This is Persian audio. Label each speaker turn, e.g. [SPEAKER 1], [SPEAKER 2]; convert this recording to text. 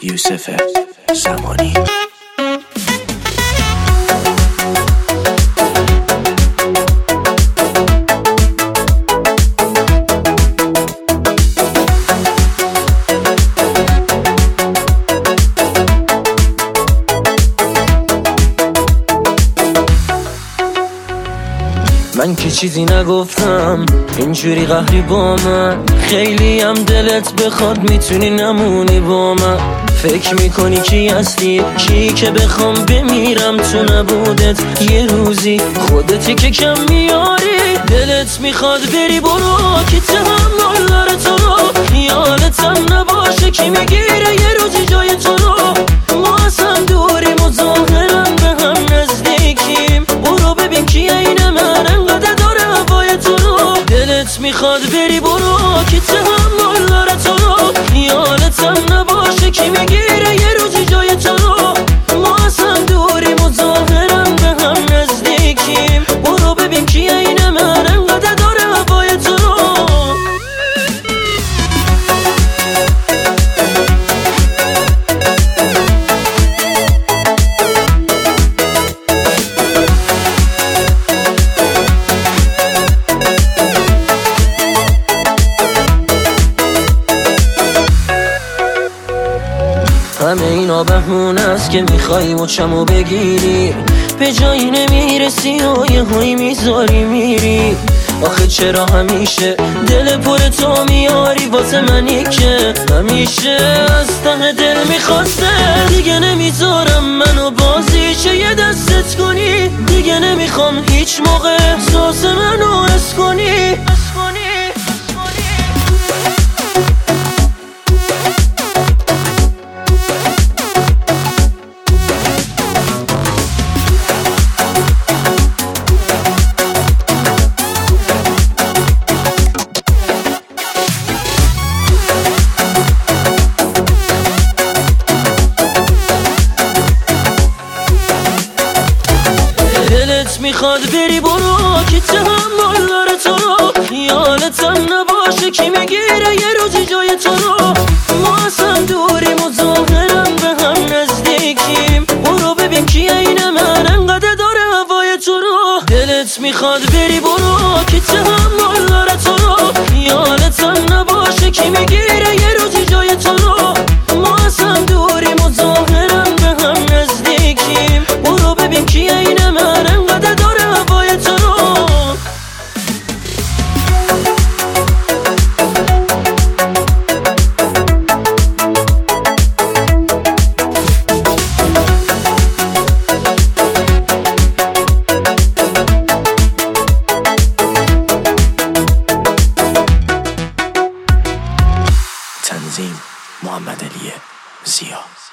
[SPEAKER 1] یوسف زمانی.
[SPEAKER 2] من که چیزی نگفتم اینجوری قهری با من، خیلی هم دلت بخواد میتونی نمونی با من. فکر میکنی کی هستی، کی که بخوام بمیرم تو نبودت یه روزی، خودتی که کم میاری. دلت میخواد بری برو که تحمل داره تو رو، خیالتم نباشه کی میگیره یه روزی جای تو رو. ما اصلا دوریم و ظاهرا به هم نزدیکیم، برو ببین کی اینه من انقدر داره هوای تو رو. دلت میخواد بری برو که تحمل داره تو رو، خیالتم نباشه کی میگیره یه روزی جای تو رو. ما اصلا دوریم و ظاهرا به هم نزدیکیم، برو ببین کی اینه من انقدر داره هوای تو رو. همه اینا بهونه است که میخوایی مچمو بگیری، به جایی نمیرسی و یه هایی میذاری میری. آخه چرا همیشه دل پر تو میاری واسه منی که همیشه از ته دل میخواسته. دیگه نمیذارم منو بازیچه یه دستت کنی، دیگه نمیخوام هیچ موقع احساس منو حس کنی. دلت میخواد بری برو که تحمل داره تو رو، خیالتم نباشه کی میگیره یه روزی جای تو رو. ما اصلا دوریم و ظاهرا به هم نزدیکیم، برو ببین کی اینه من انقدر داره هوای تو رو. دلت میخواد بری برو که تحمل داره تو رو، خیالتم نباشه کی میگیره یه روزی جای تو رو. ما اصلا دوریم و ظاهرا به هم نزدیکیم، برو ببین کی اینه من انقدر داره هوای تو رو.
[SPEAKER 1] تنظیم محمد علی زیا.